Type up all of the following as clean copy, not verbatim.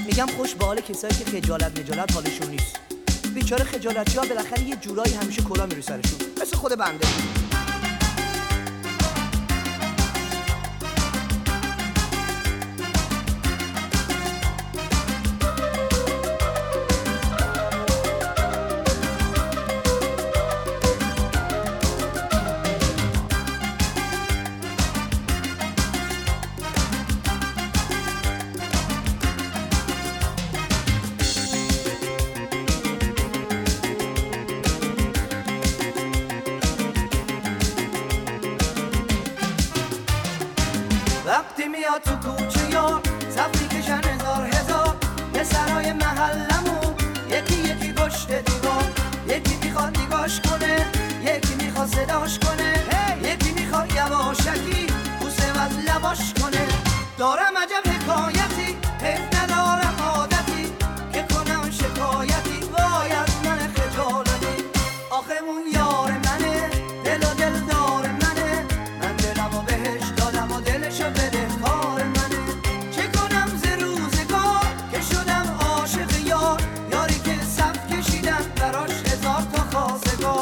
میگم خوش به حال کسایی که خجالت حالشون نیست. بیچاره خجالتی‌ها بالاخره یه جورایی همیشه کلا میره سرشون، مثل خود بنده. وقتی میاد تو کوچه یا صفی کشن هزار پسرای محلمون یکی یکی پشت دیوار، یکی میخواد نگاش کنه، یکی میخواد صداش کنه، یکی میخواد یواشکی بوسه و از لباش کنه. دارم عجب حکایتی، حیف ندارم عادتی که کنم شکایتی، وای از من خجالتی. آخه اون یار منه، دل و دل دار منه، من دلمو بهش دادم و دلشو بده کار منه. چه کنم ز روزگار که شدم عاشق یار، یاری که صف کشیدم براش هزار تا خواستگار.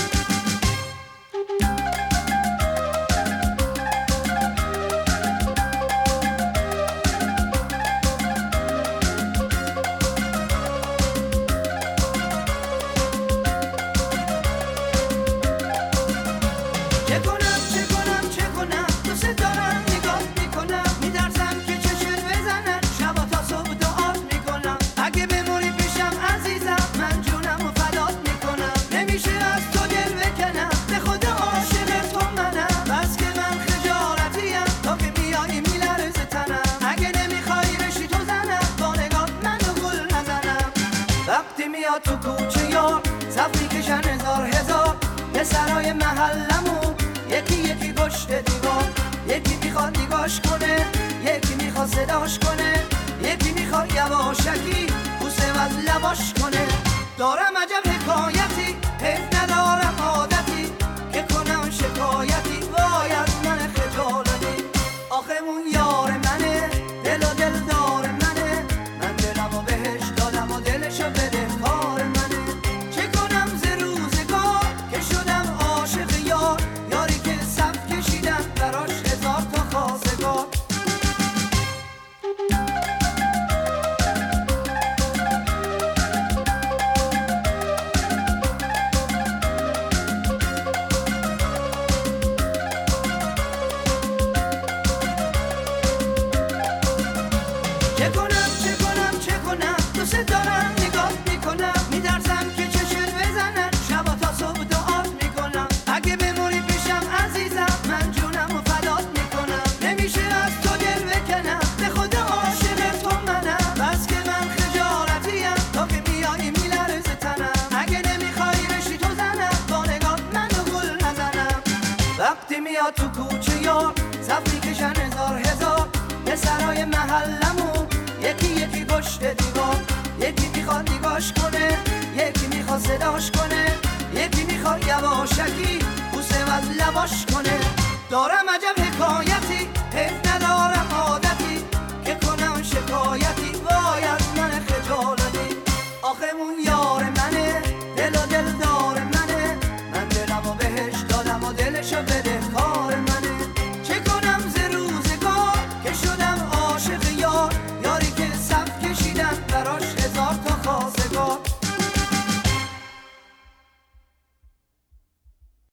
وقتی میاد تو کوچه یا صفی کشن هزار پسرای محلمون یکی یکی پشت دیوار، یکی میخواد نگاش کنه، یکی میخواد صداش کنه، یکی میخواد یواشکی بوسه و از لباش کنه. دارم عجب حکایتی، حیف ندارم عادتی که کنم شکایتی، وای از من خجالتی. آخه اون یار منه، دل و دل دار منه، من دلمو بهش دادم و دلشو بده کار منه. چه کنم ز روزگار که شدم عاشق یار، یاری که صف کشیدم براش هزار تا خواستگار. چه کنم دوست دارم نگاه میکنم، میترسم که چشم بزنن شبا تا صبح دعات میکنم. اگه بمونی پیشم عزیزم من جونم و فدات میکنم، نمیشه از تو دل بکنم، به خدا عاشق تو منم. بس که من خجالتیم تا که میایی میلرزه تنم، اگه نمیخوای رشی تو زنم با نگاه منو گل نزنم. وقتی میاد تو کوچه یا صفی کشن هزار پسرای محلمون یکی یکی پشت دیوار، یکی میخواد نگاش کنه، یکی میخواد صداش کنه، یکی میخواد یواشکی بوسه و از لباش کنه. دارم عجب حکایتی، حیف ندارم عادتی که کنم شکایتی، وای از من خجالتی. آخه اون یار منه، دل و دل دار منه، من دلمو بهش دادم و دلشو بده